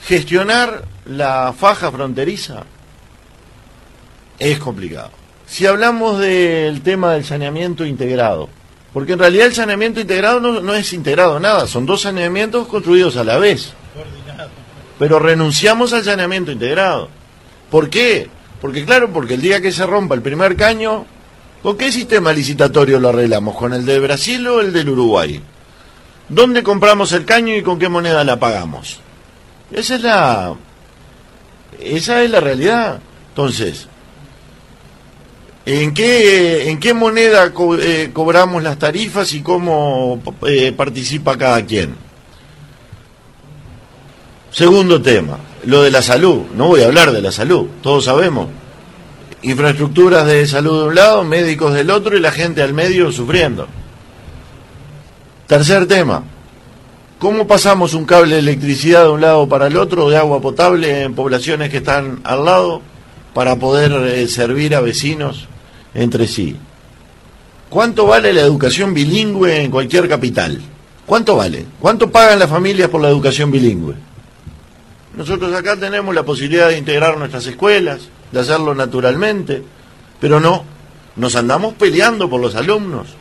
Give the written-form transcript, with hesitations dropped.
gestionar la faja fronteriza es complicado. Si hablamos del tema del saneamiento integrado, porque en realidad el saneamiento integrado no es integrado nada, son dos saneamientos construidos a la vez. Pero renunciamos al saneamiento integrado. ¿Por qué? Porque el día que se rompa el primer caño, ¿con qué sistema licitatorio lo arreglamos? ¿Con el de Brasil o el del Uruguay? ¿Dónde compramos el caño y con qué moneda la pagamos? Esa es la realidad. Entonces, ¿en qué moneda cobramos las tarifas y cómo participa cada quien? Segundo tema, lo de la salud. No voy a hablar de la salud, todos sabemos. Infraestructuras de salud de un lado, médicos del otro y la gente al medio sufriendo. Tercer tema, ¿cómo pasamos un cable de electricidad de un lado para el otro, de agua potable en poblaciones que están al lado, para poder servir a vecinos entre sí? ¿Cuánto vale la educación bilingüe en cualquier capital? ¿Cuánto vale? ¿Cuánto pagan las familias por la educación bilingüe? Nosotros acá tenemos la posibilidad de integrar nuestras escuelas, de hacerlo naturalmente, pero no, nos andamos peleando por los alumnos.